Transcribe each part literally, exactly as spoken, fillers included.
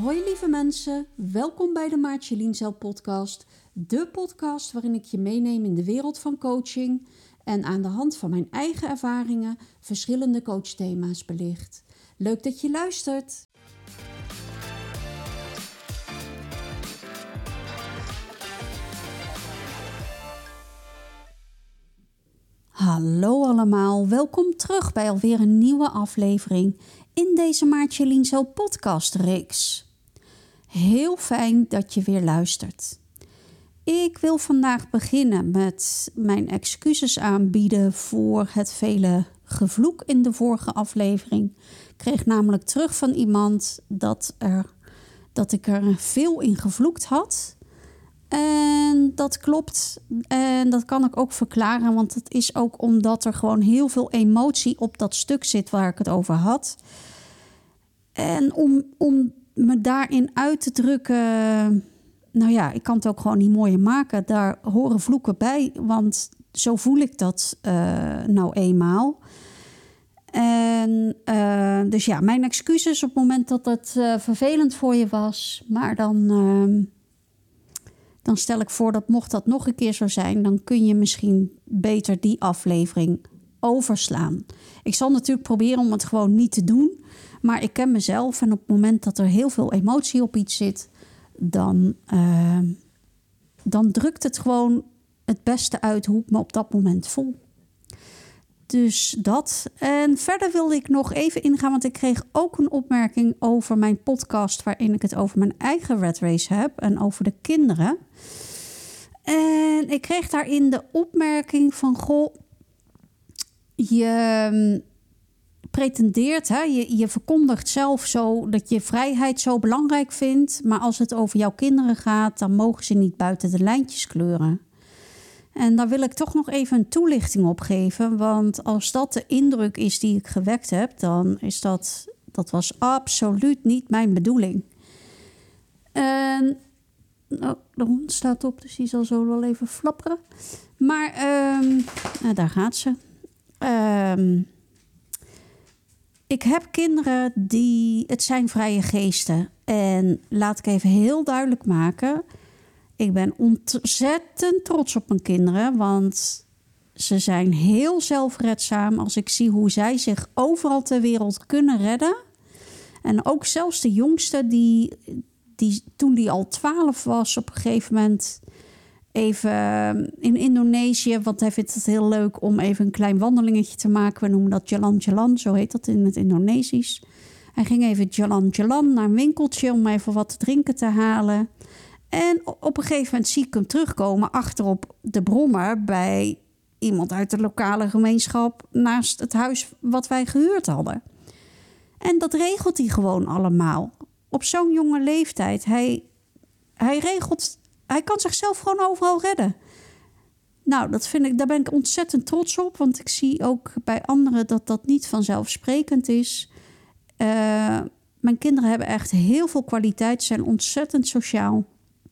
Hoi lieve mensen, welkom bij de Maartje Lienzel podcast. De podcast waarin ik je meeneem in de wereld van coaching en aan de hand van mijn eigen ervaringen verschillende coachthema's belicht. Leuk dat je luistert. Hallo allemaal, welkom terug bij alweer een nieuwe aflevering in deze Maartje Lienzel podcastreeks. Heel fijn dat je weer luistert. Ik wil vandaag beginnen met mijn excuses aanbieden voor het vele gevloek in de vorige aflevering. Ik kreeg namelijk terug van iemand dat, er, dat ik er veel in gevloekt had. En dat klopt en dat kan ik ook verklaren, want het is ook omdat er gewoon heel veel emotie op dat stuk zit waar ik het over had. En om, om me daarin uit te drukken, nou ja, ik kan het ook gewoon niet mooier maken. Daar horen vloeken bij, want zo voel ik dat uh, nou eenmaal. En uh, dus ja, mijn excuses op het moment dat het uh, vervelend voor je was, maar dan... Uh, Dan stel ik voor dat mocht dat nog een keer zo zijn, dan kun je misschien beter die aflevering overslaan. Ik zal natuurlijk proberen om het gewoon niet te doen. Maar ik ken mezelf en op het moment dat er heel veel emotie op iets zit, dan, uh, dan drukt het gewoon het beste uit hoe ik me op dat moment voel. Dus dat. En verder wilde ik nog even ingaan, want ik kreeg ook een opmerking over mijn podcast waarin ik het over mijn eigen rat race heb en over de kinderen. En ik kreeg daarin de opmerking van, goh, je pretendeert, hè, je, je verkondigt zelf zo dat je vrijheid zo belangrijk vindt, maar als het over jouw kinderen gaat, dan mogen ze niet buiten de lijntjes kleuren. En daar wil ik toch nog even een toelichting op geven. Want als dat de indruk is die ik gewekt heb, dan is dat, dat was absoluut niet mijn bedoeling. En oh, de hond staat op, dus die zal zo wel even flapperen. Maar um, nou, daar gaat ze. Um, ik heb kinderen die, het zijn vrije geesten. En laat ik even heel duidelijk maken, ik ben ontzettend trots op mijn kinderen, want ze zijn heel zelfredzaam als ik zie hoe zij zich overal ter wereld kunnen redden. En ook zelfs de jongste, die, die toen die al twaalf was, op een gegeven moment even in Indonesië, want hij vindt het heel leuk om even een klein wandelingetje te maken. We noemen dat Jalan Jalan, zo heet dat in het Indonesisch. Hij ging even Jalan Jalan naar een winkeltje om even wat te drinken te halen. En op een gegeven moment zie ik hem terugkomen achterop de brommer bij iemand uit de lokale gemeenschap naast het huis wat wij gehuurd hadden. En dat regelt hij gewoon allemaal. Op zo'n jonge leeftijd. Hij, hij regelt, hij kan zichzelf gewoon overal redden. Nou, dat vind ik, daar ben ik ontzettend trots op, want ik zie ook bij anderen dat dat niet vanzelfsprekend is. Uh, mijn kinderen hebben echt heel veel kwaliteit, zijn ontzettend sociaal.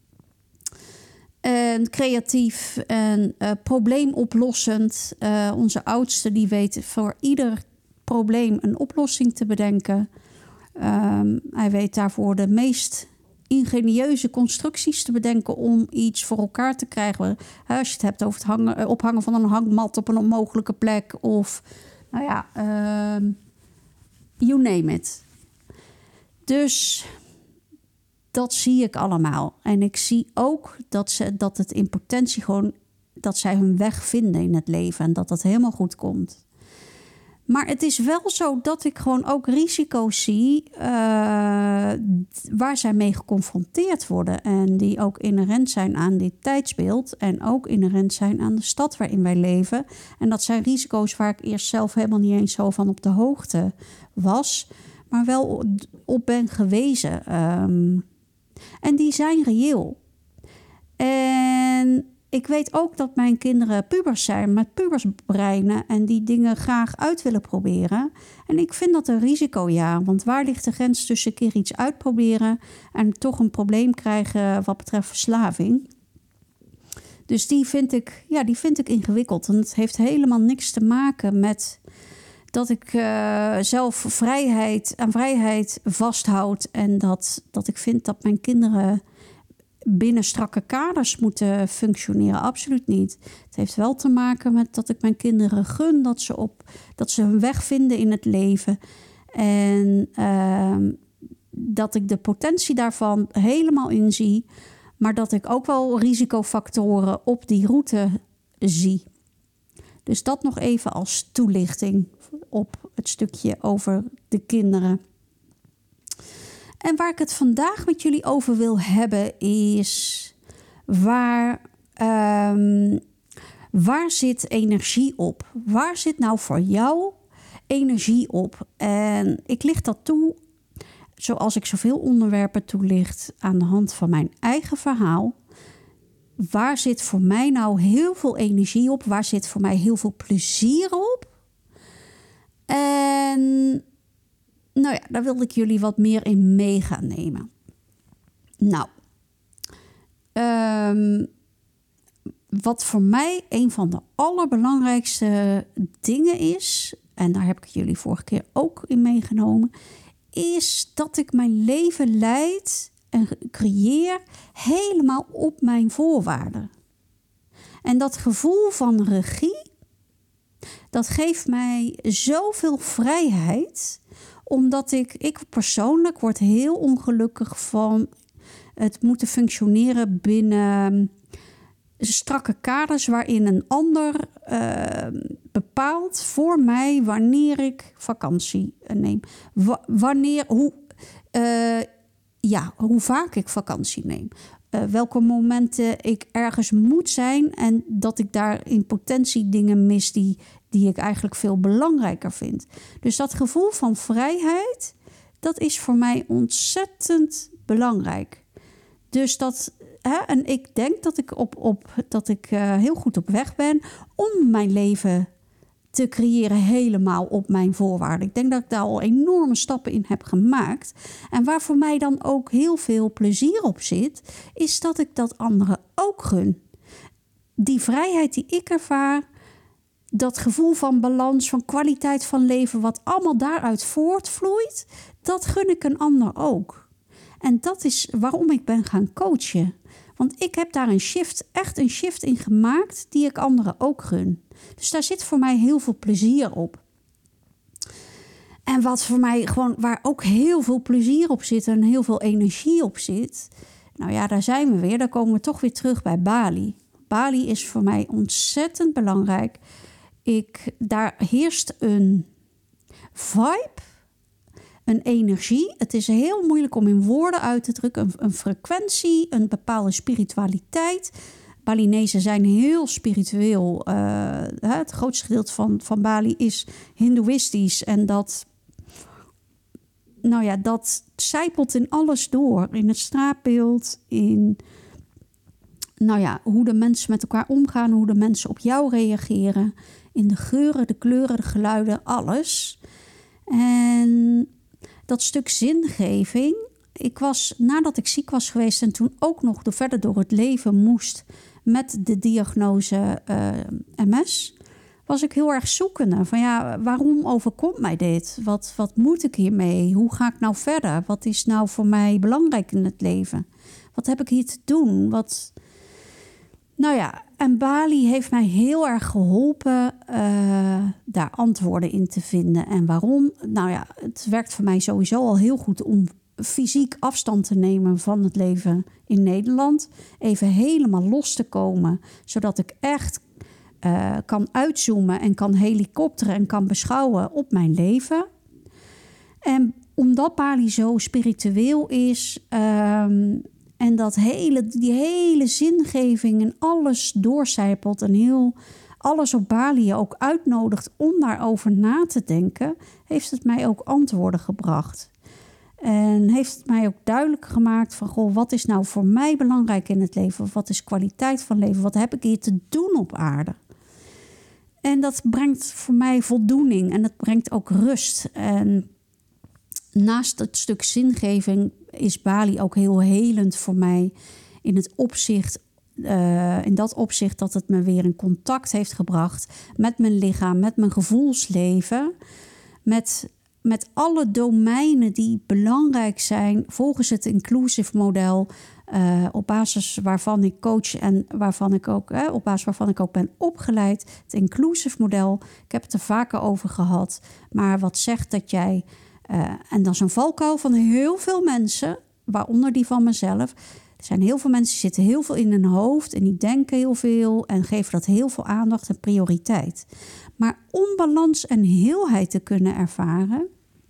En creatief en uh, probleemoplossend. Uh, onze oudste die weet voor ieder probleem een oplossing te bedenken. Um, hij weet daarvoor de meest ingenieuze constructies te bedenken om iets voor elkaar te krijgen. Uh, als je het hebt over het hangen, uh, ophangen van een hangmat op een onmogelijke plek. Of, nou ja, uh, you name it. Dus dat zie ik allemaal. En ik zie ook dat, ze, dat het in potentie gewoon, dat zij hun weg vinden in het leven en dat dat helemaal goed komt. Maar het is wel zo dat ik gewoon ook risico's zie uh, waar zij mee geconfronteerd worden. En die ook inherent zijn aan dit tijdsbeeld en ook inherent zijn aan de stad waarin wij leven. En dat zijn risico's waar ik eerst zelf helemaal niet eens zo van op de hoogte was, maar wel op ben gewezen. Um, En die zijn reëel. En ik weet ook dat mijn kinderen pubers zijn met pubersbreinen en die dingen graag uit willen proberen. En ik vind dat een risico, ja. Want waar ligt de grens tussen een keer iets uitproberen en toch een probleem krijgen wat betreft verslaving? Dus die vind ik, ja, die vind ik ingewikkeld. En het heeft helemaal niks te maken met dat ik uh, zelf vrijheid aan vrijheid vasthoud. En dat, dat ik vind dat mijn kinderen binnen strakke kaders moeten functioneren. Absoluut niet. Het heeft wel te maken met dat ik mijn kinderen gun dat ze, op, dat ze hun weg vinden in het leven. En uh, dat ik de potentie daarvan helemaal inzie. Maar dat ik ook wel risicofactoren op die route zie. Dus dat nog even als toelichting op het stukje over de kinderen. En waar ik het vandaag met jullie over wil hebben is waar, um, waar zit energie op? Waar zit nou voor jou energie op? En ik licht dat toe, zoals ik zoveel onderwerpen toelicht, aan de hand van mijn eigen verhaal. Waar zit voor mij nou heel veel energie op? Waar zit voor mij heel veel plezier op? En nou ja, daar wilde ik jullie wat meer in mee gaan nemen. Nou, um, wat voor mij een van de allerbelangrijkste dingen is, en daar heb ik jullie vorige keer ook in meegenomen, is dat ik mijn leven leid en creëer helemaal op mijn voorwaarden. En dat gevoel van regie, dat geeft mij zoveel vrijheid, omdat ik, ik persoonlijk word heel ongelukkig van het moeten functioneren binnen strakke kaders waarin een ander uh, bepaalt voor mij wanneer ik vakantie neem. W- wanneer, hoe, uh, ja, hoe vaak ik vakantie neem. Uh, welke momenten ik ergens moet zijn en dat ik daar in potentie dingen mis die, die ik eigenlijk veel belangrijker vind. Dus dat gevoel van vrijheid, dat is voor mij ontzettend belangrijk. Dus dat, hè, en ik denk dat ik, op, op, dat ik uh, heel goed op weg ben om mijn leven te creëren helemaal op mijn voorwaarden. Ik denk dat ik daar al enorme stappen in heb gemaakt. En waar voor mij dan ook heel veel plezier op zit, is dat ik dat anderen ook gun. Die vrijheid die ik ervaar, dat gevoel van balans, van kwaliteit van leven, wat allemaal daaruit voortvloeit, dat gun ik een ander ook. En dat is waarom ik ben gaan coachen. Want ik heb daar een shift, echt een shift in gemaakt die ik anderen ook gun. Dus daar zit voor mij heel veel plezier op. En wat voor mij gewoon, waar ook heel veel plezier op zit en heel veel energie op zit. Nou ja, daar zijn we weer. Daar komen we toch weer terug bij Bali. Bali is voor mij ontzettend belangrijk. Ik, daar heerst een vibe, een energie. Het is heel moeilijk om in woorden uit te drukken. Een, een frequentie, een bepaalde spiritualiteit. Balinezen zijn heel spiritueel. Uh, het grootste gedeelte van, van Bali is hindoeïstisch. En dat, nou ja, dat sijpelt in alles door. In het straatbeeld, in nou ja, hoe de mensen met elkaar omgaan, hoe de mensen op jou reageren. In de geuren, de kleuren, de geluiden, alles. En dat stuk zingeving. Ik was, nadat ik ziek was geweest en toen ook nog door, verder door het leven moest met de diagnose uh, M S, was ik heel erg zoekende. Van ja, waarom overkomt mij dit? Wat, wat moet ik hiermee? Hoe ga ik nou verder? Wat is nou voor mij belangrijk in het leven? Wat heb ik hier te doen? Wat... Nou ja, en Bali heeft mij heel erg geholpen uh, daar antwoorden in te vinden. En waarom? Nou ja, het werkt voor mij sowieso al heel goed om fysiek afstand te nemen van het leven in Nederland. Even helemaal los te komen, zodat ik echt uh, kan uitzoomen en kan helikopteren en kan beschouwen op mijn leven. En omdat Bali zo spiritueel is, Um, en dat hele, die hele zingeving en alles doorcijpelt en heel alles op Bali je ook uitnodigt om daarover na te denken, heeft het mij ook antwoorden gebracht. En heeft het mij ook duidelijk gemaakt van, goh, wat is nou voor mij belangrijk in het leven? Wat is kwaliteit van leven? Wat heb ik hier te doen op aarde? En dat brengt voor mij voldoening en dat brengt ook rust. En naast het stuk zingeving is Bali ook heel helend voor mij in het opzicht uh, in dat opzicht dat het me weer in contact heeft gebracht met mijn lichaam, met mijn gevoelsleven, met, met alle domeinen die belangrijk zijn volgens het inclusive model, uh, op basis waarvan ik coach en waarvan ik ook, uh, op basis waarvan ik ook ben opgeleid. Het inclusive model, ik heb het er vaker over gehad, maar wat zegt dat jij, uh, en dat is een valkuil van heel veel mensen, waaronder die van mezelf. Er zijn heel veel mensen die zitten heel veel in hun hoofd en die denken heel veel en geven dat heel veel aandacht en prioriteit. Maar om balans en heelheid te kunnen ervaren,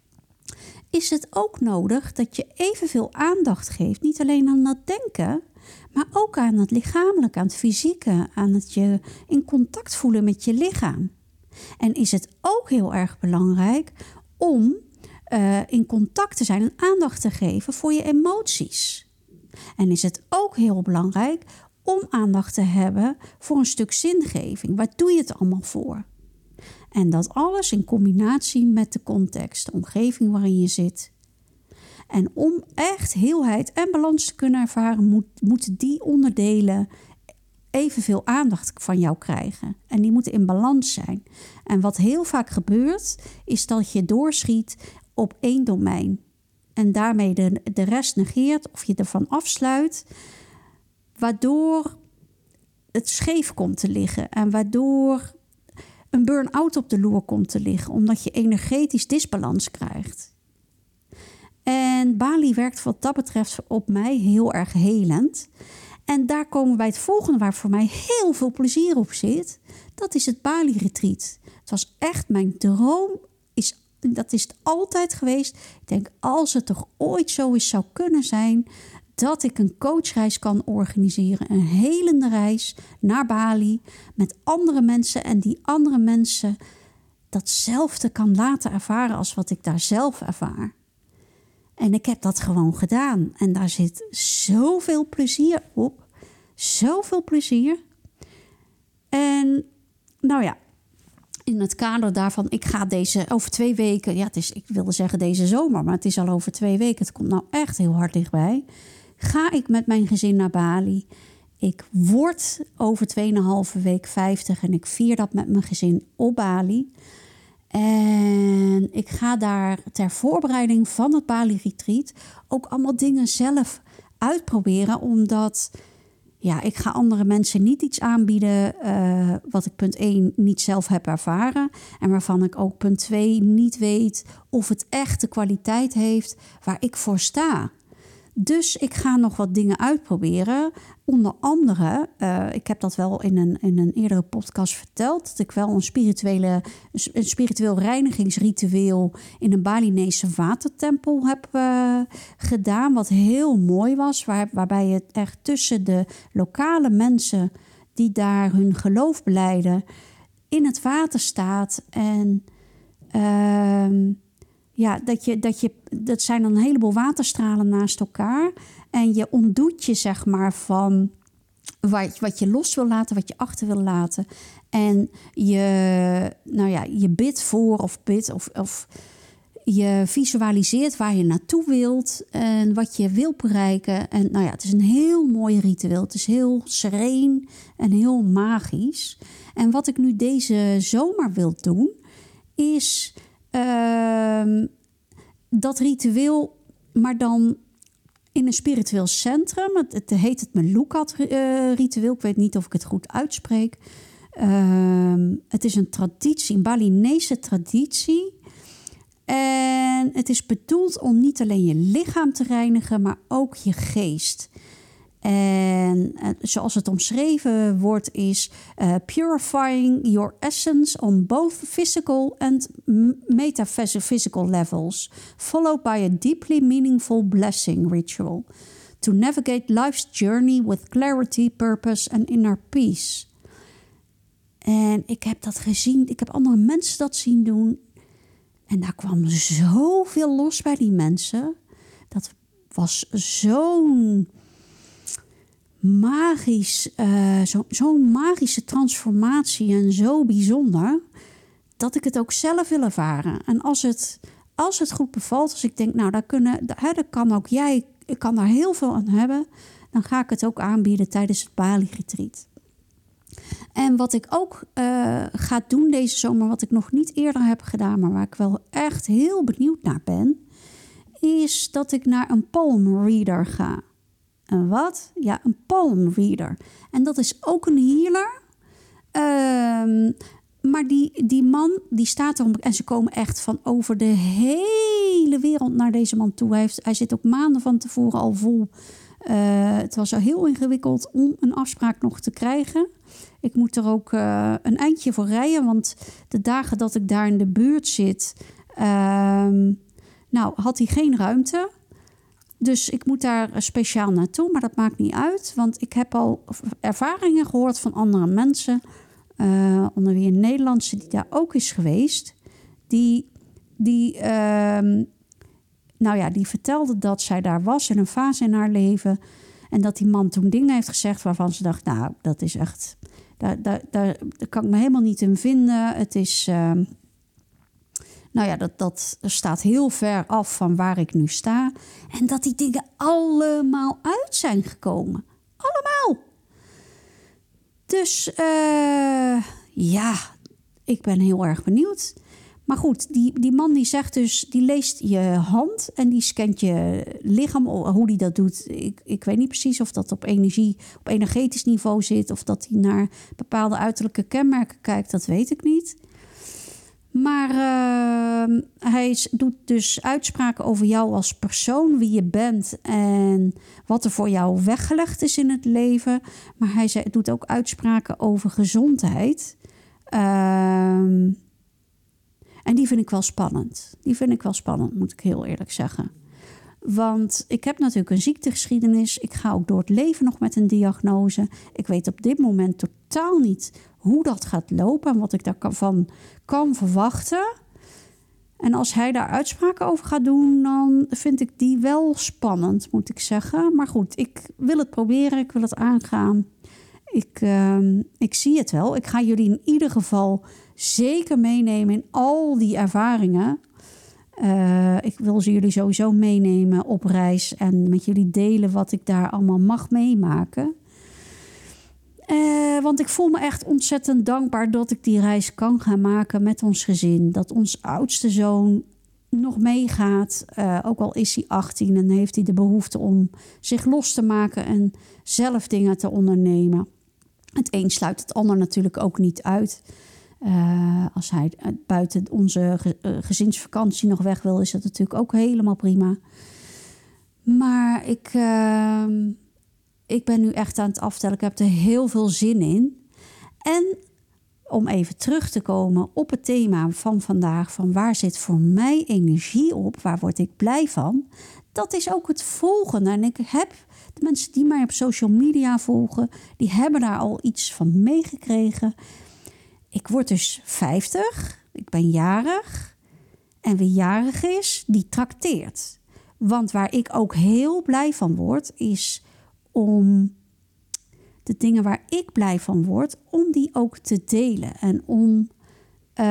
is het ook nodig dat je evenveel aandacht geeft. Niet alleen aan dat denken, maar ook aan het lichamelijke, aan het fysieke, aan het je in contact voelen met je lichaam. En is het ook heel erg belangrijk om uh, in contact te zijn en aandacht te geven voor je emoties. En is het ook heel belangrijk om aandacht te hebben voor een stuk zingeving. Waar doe je het allemaal voor? En dat alles in combinatie met de context, de omgeving waarin je zit. En om echt heelheid en balans te kunnen ervaren, moet, moeten die onderdelen evenveel aandacht van jou krijgen. En die moeten in balans zijn. En wat heel vaak gebeurt, is dat je doorschiet op één domein. En daarmee de, de rest negeert of je ervan afsluit, waardoor het scheef komt te liggen. En waardoor een burn-out op de loer komt te liggen, omdat je energetisch disbalans krijgt. En Bali werkt wat dat betreft op mij heel erg helend. En daar komen we bij het volgende waar voor mij heel veel plezier op zit. Dat is het Bali-retreat. Het was echt mijn droom. Is, dat is het altijd geweest. Ik denk, als het toch ooit zo is zou kunnen zijn, dat ik een coachreis kan organiseren. Een helende reis naar Bali met andere mensen. En die andere mensen datzelfde kan laten ervaren als wat ik daar zelf ervaar. En ik heb dat gewoon gedaan. En daar zit zoveel plezier op. Zoveel plezier. En nou ja, in het kader daarvan, ik ga deze over twee weken, ja, het is, ik wilde zeggen deze zomer, maar het is al over twee weken. Het komt nou echt heel hard dichtbij. Ga ik met mijn gezin naar Bali. Ik word over tweeënhalve week vijftig en ik vier dat met mijn gezin op Bali. En ik ga daar ter voorbereiding van het Bali-retreat ook allemaal dingen zelf uitproberen. Omdat ja, ik ga andere mensen niet iets aanbieden uh, wat ik punt één niet zelf heb ervaren. En waarvan ik ook punt twee niet weet of het echt de kwaliteit heeft waar ik voor sta. Dus ik ga nog wat dingen uitproberen. Onder andere, uh, ik heb dat wel in een, in een eerdere podcast verteld, dat ik wel een, spirituele, een spiritueel reinigingsritueel in een Balinese watertempel heb uh, gedaan. Wat heel mooi was, waar, waarbij het echt tussen de lokale mensen die daar hun geloof belijden in het water staat. En Uh, Ja, dat, je, dat, je, dat zijn dan een heleboel waterstralen naast elkaar. En je ontdoet je, zeg maar, van wat, wat je los wil laten, wat je achter wil laten. En je, nou ja, je bidt voor of bidt of, of je visualiseert waar je naartoe wilt en wat je wil bereiken. En nou ja, het is een heel mooi ritueel. Het is heel sereen en heel magisch. En wat ik nu deze zomer wil doen, is Uh, dat ritueel, maar dan in een spiritueel centrum. Het, het heet het Melukat-ritueel. Ik weet niet of ik het goed uitspreek. Uh, het is een traditie, een Balinese traditie. En het is bedoeld om niet alleen je lichaam te reinigen, maar ook je geest. En uh, zoals het omschreven wordt is uh, purifying your essence on both physical and metaphysical levels, followed by a deeply meaningful blessing ritual to navigate life's journey with clarity, purpose and inner peace. En ik heb dat gezien, ik heb andere mensen dat zien doen. En daar kwam zoveel los bij die mensen. Dat was zo'n magisch, uh, zo, zo'n magische transformatie en zo bijzonder, dat ik het ook zelf wil ervaren. En als het, als het goed bevalt, als ik denk, nou, daar, kunnen, daar, daar kan ook jij, ik kan daar heel veel aan hebben, dan ga ik het ook aanbieden tijdens het Bali-retreat. En wat ik ook uh, ga doen deze zomer, wat ik nog niet eerder heb gedaan, maar waar ik wel echt heel benieuwd naar ben, is dat ik naar een palm reader ga. Een wat? Ja, een palm reader. En dat is ook een healer. Um, maar die, die man, die staat er... En ze komen echt van over de hele wereld naar deze man toe. Hij, heeft, hij zit ook maanden van tevoren al vol. Uh, het was al heel ingewikkeld om een afspraak nog te krijgen. Ik moet er ook uh, een eindje voor rijden. Want de dagen dat ik daar in de buurt zit... Uh, nou, had hij geen ruimte... Dus ik moet daar speciaal naartoe, maar dat maakt niet uit. Want ik heb al ervaringen gehoord van andere mensen... Uh, onder wie een Nederlandse die daar ook is geweest... die, die, uh, nou ja, die vertelde dat zij daar was in een fase in haar leven... en dat die man toen dingen heeft gezegd waarvan ze dacht... nou, dat is echt... daar, daar, daar, daar kan ik me helemaal niet in vinden. Het is... Uh, Nou ja, dat, dat staat heel ver af van waar ik nu sta. En dat die dingen allemaal uit zijn gekomen. Allemaal. Dus uh, ja, ik ben heel erg benieuwd. Maar goed, die, die man die zegt dus... die leest je hand en die scant je lichaam. Hoe die dat doet, ik, ik weet niet precies of dat op energie... op energetisch niveau zit... of dat hij naar bepaalde uiterlijke kenmerken kijkt. Dat weet ik niet. Maar uh, hij doet dus uitspraken over jou als persoon, wie je bent en wat er voor jou weggelegd is in het leven. Maar hij zei, doet ook uitspraken over gezondheid. Uh, en die vind ik wel spannend. Die vind ik wel spannend, moet ik heel eerlijk zeggen. Want ik heb natuurlijk een ziektegeschiedenis. Ik ga ook door het leven nog met een diagnose. Ik weet op dit moment totaal niet hoe dat gaat lopen... en wat ik daarvan kan verwachten. En als hij daar uitspraken over gaat doen... dan vind ik die wel spannend, moet ik zeggen. Maar goed, ik wil het proberen. Ik wil het aangaan. Ik, uh, ik zie het wel. Ik ga jullie in ieder geval zeker meenemen... in al die ervaringen... Uh, ik wil ze jullie sowieso meenemen op reis en met jullie delen wat ik daar allemaal mag meemaken. Uh, want ik voel me echt ontzettend dankbaar dat ik die reis kan gaan maken met ons gezin. Dat ons oudste zoon nog meegaat, uh, ook al is hij achttien en heeft hij de behoefte om zich los te maken en zelf dingen te ondernemen. Het een sluit het ander natuurlijk ook niet uit. Uh, als hij buiten onze ge- uh, gezinsvakantie nog weg wil, is dat natuurlijk ook helemaal prima. Maar ik, uh, ik ben nu echt aan het aftellen. Ik heb er heel veel zin in. En om even terug te komen op het thema van vandaag... van waar zit voor mij energie op, waar word ik blij van... dat is ook het volgende. En ik heb de mensen die mij op social media volgen... die hebben daar al iets van meegekregen... Ik word dus vijftig, ik ben jarig en wie jarig is, die trakteert. Want waar ik ook heel blij van word, is om de dingen waar ik blij van word, om die ook te delen. En om, uh,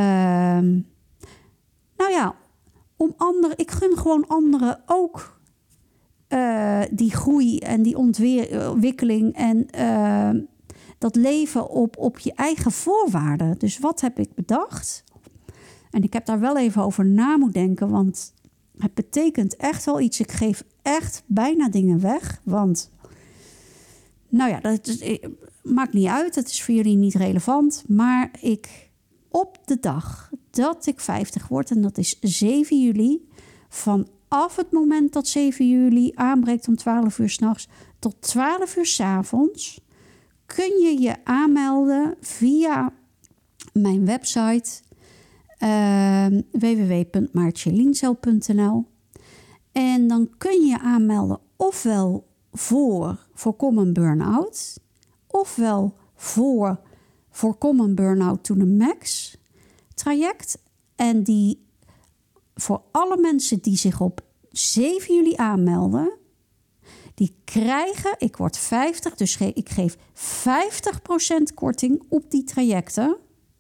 nou ja, om anderen, ik gun gewoon anderen ook uh, die groei en die ontwikkeling en... Uh, dat leven op, op je eigen voorwaarden. Dus wat heb ik bedacht? En ik heb daar wel even over na moeten denken. Want het betekent echt wel iets. Ik geef echt bijna dingen weg. Want, nou ja, dat is, maakt niet uit. Het is voor jullie niet relevant. Maar ik, op de dag dat ik vijftig word... en dat is zeven juli... vanaf het moment dat zeven juli aanbreekt om twaalf uur 's nachts... tot twaalf uur 's avonds... kun je je aanmelden via mijn website uh, w w w punt maartje lienzel punt n l. En dan kun je je aanmelden ofwel voor voorkomen burn-out... ofwel voor voorkomen burn-out to the max traject. En die voor alle mensen die zich op zeven juli aanmelden... die krijgen, ik word vijftig, dus ge- ik geef vijftig procent korting op die trajecten.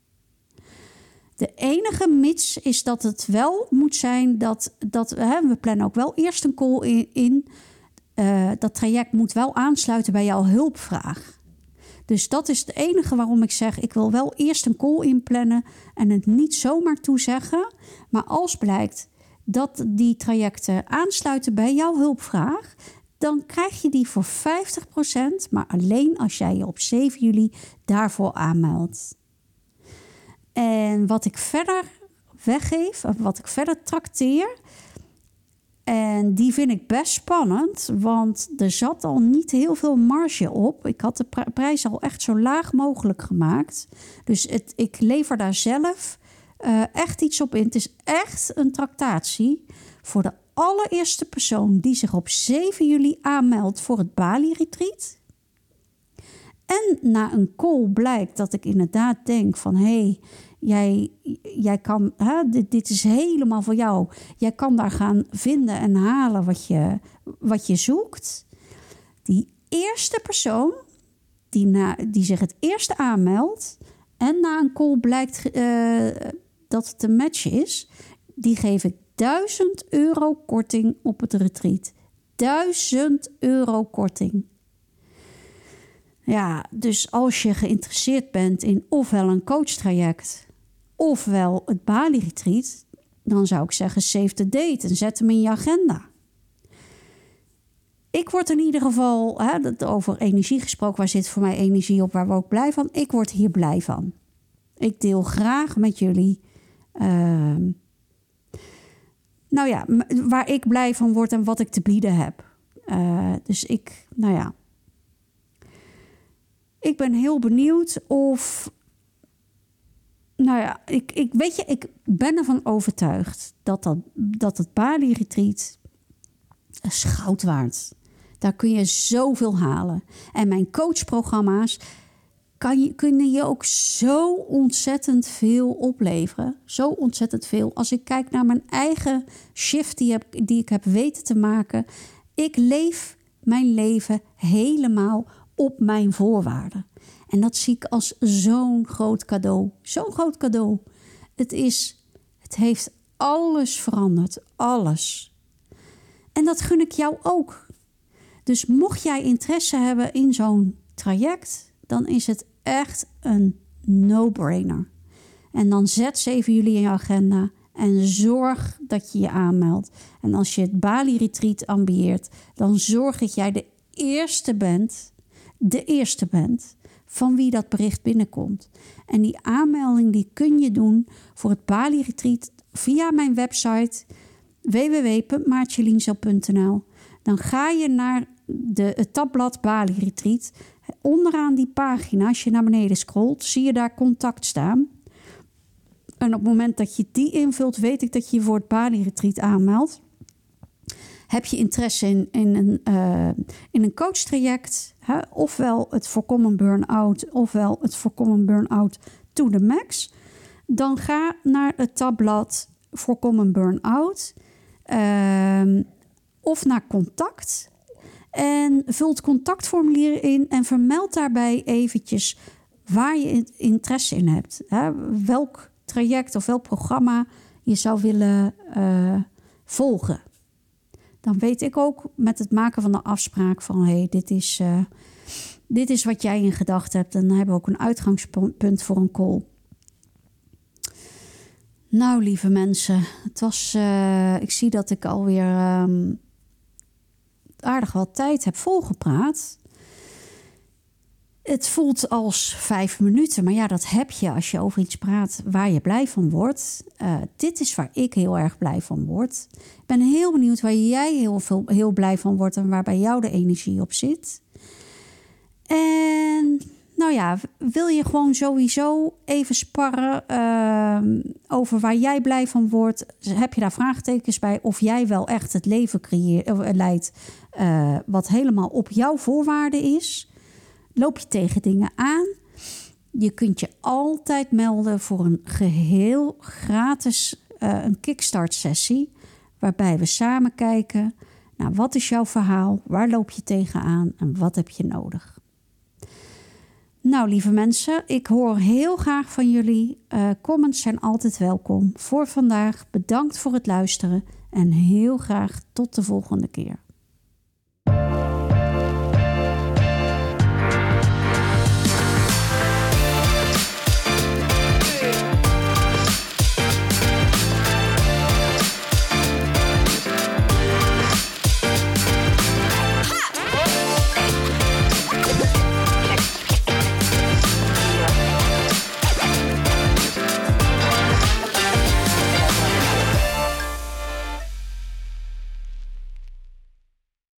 De enige mits is dat het wel moet zijn dat, dat hè, we plannen ook wel eerst een call in, in uh, dat traject moet wel aansluiten bij jouw hulpvraag. Dus dat is het enige waarom ik zeg, ik wil wel eerst een call inplannen en het niet zomaar toezeggen. Maar als blijkt dat die trajecten aansluiten bij jouw hulpvraag, dan krijg je die voor vijftig procent, maar alleen als jij je op zeven juli daarvoor aanmeldt. En wat ik verder weggeef, of wat ik verder trakteer, en die vind ik best spannend, want er zat al niet heel veel marge op. Ik had de prijs al echt zo laag mogelijk gemaakt. Dus het, ik lever daar zelf uh, echt iets op in. Het is echt een tractatie voor de allereerste persoon die zich op zeven juli aanmeldt voor het Bali-retreat. En na een call blijkt dat ik inderdaad denk van, hé, hey, jij, jij kan, hè, dit, dit is helemaal voor jou. Jij kan daar gaan vinden en halen wat je, wat je zoekt. Die eerste persoon die, na, die zich het eerste aanmeldt en na een call blijkt uh, dat het een match is, die geef ik duizend euro korting op het retreat. Duizend euro korting. Ja, dus als je geïnteresseerd bent in ofwel een coachtraject ofwel het Bali-retreat, dan zou ik zeggen save the date en zet hem in je agenda. Ik word in ieder geval, hè, dat over energie gesproken, waar zit voor mij energie op, waar word ik blij van? Ik word hier blij van. Ik deel graag met jullie uh, nou ja, waar ik blij van word en wat ik te bieden heb. Uh, dus ik, nou ja. Ik ben heel benieuwd of... Nou ja, ik, ik, weet je, ik ben ervan overtuigd dat, dat, dat het Bali-retreat is goud waard. Daar kun je zoveel halen. En mijn coachprogramma's kan je, kunnen je ook zo ontzettend veel opleveren. Zo ontzettend veel. Als ik kijk naar mijn eigen shift die, heb, die ik heb weten te maken. Ik leef mijn leven helemaal op mijn voorwaarden. En dat zie ik als zo'n groot cadeau. Zo'n groot cadeau. Het is, het heeft alles veranderd. Alles. En dat gun ik jou ook. Dus mocht jij interesse hebben in zo'n traject, dan is het echt een no-brainer. En dan zet zeven juli in je agenda en zorg dat je je aanmeldt. En als je het Bali-retreat ambieert, dan zorg dat jij de eerste bent, de eerste bent van wie dat bericht binnenkomt. En die aanmelding die kun je doen voor het Bali-retreat via mijn website w w w punt maartjelienzo punt n l. Dan ga je naar de, het tabblad Bali-retreat. Onderaan die pagina, als je naar beneden scrolt, zie je daar contact staan. En op het moment dat je die invult, weet ik dat je je voor het Bali-retreat aanmeldt. Heb je interesse in, in een, uh, in een coachtraject, hè? Ofwel het voorkomen burn-out, ofwel het voorkomen burn-out to the max, dan ga naar het tabblad voorkomen burn-out uh, of naar contact en vul het contactformulier in en vermeld daarbij eventjes waar je interesse in hebt. Hè? Welk traject of welk programma je zou willen uh, volgen. Dan weet ik ook met het maken van de afspraak van, hé, hey, dit is, uh, dit is wat jij in gedachten hebt. En dan hebben we ook een uitgangspunt voor een call. Nou, lieve mensen, het was, uh, ik zie dat ik alweer um, aardig wat tijd heb volgepraat. Het voelt als vijf minuten, maar ja, dat heb je als je over iets praat waar je blij van wordt. Uh, dit is waar ik heel erg blij van word. Ik ben heel benieuwd waar jij heel, veel, heel blij van wordt en waar bij jou de energie op zit. En nou ja, wil je gewoon sowieso even sparren uh, over waar jij blij van wordt? Heb je daar vraagtekens bij of jij wel echt het leven creëert, leidt uh, wat helemaal op jouw voorwaarden is? Loop je tegen dingen aan? Je kunt je altijd melden voor een geheel gratis uh, een kickstart sessie. Waarbij we samen kijken naar wat is jouw verhaal? Waar loop je tegenaan? En wat heb je nodig? Nou, lieve mensen, ik hoor heel graag van jullie. Uh, comments zijn altijd welkom. Voor vandaag bedankt voor het luisteren. En heel graag tot de volgende keer.